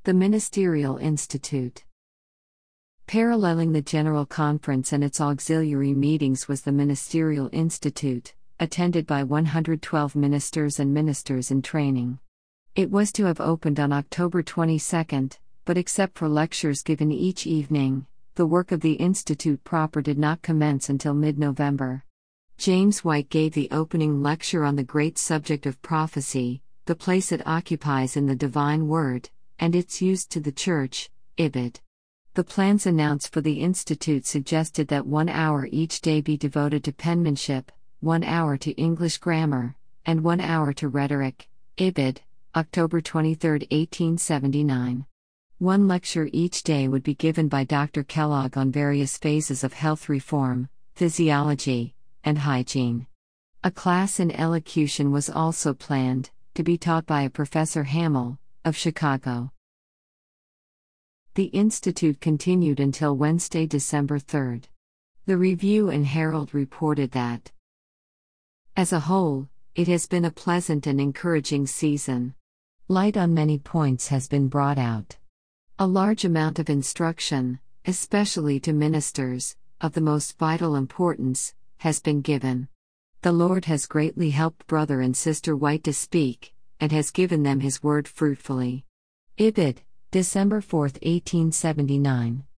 The Ministerial Institute. Paralleling the General Conference and its auxiliary meetings was the Ministerial Institute, attended by 112 ministers and ministers in training. It was to have opened on October 22, but except for lectures given each evening, the work of the Institute proper did not commence until mid-November. James White gave the opening lecture on the great subject of prophecy, the place it occupies in the divine word, and its use to the Church, Ibid. The plans announced for the Institute suggested that 1 hour each day be devoted to penmanship, 1 hour to English grammar, and 1 hour to rhetoric, Ibid, October 23, 1879. One lecture each day would be given by Dr. Kellogg on various phases of health reform, physiology, and hygiene. A class in elocution was also planned, to be taught by a Professor Hamill, of Chicago. The Institute continued until Wednesday, December 3. The Review and Herald reported that, as a whole, it has been a pleasant and encouraging season. Light on many points has been brought out. A large amount of instruction, especially to ministers, of the most vital importance, has been given. The Lord has greatly helped Brother and Sister White to speak, and has given them His word fruitfully. Ibid, December 4, 1879.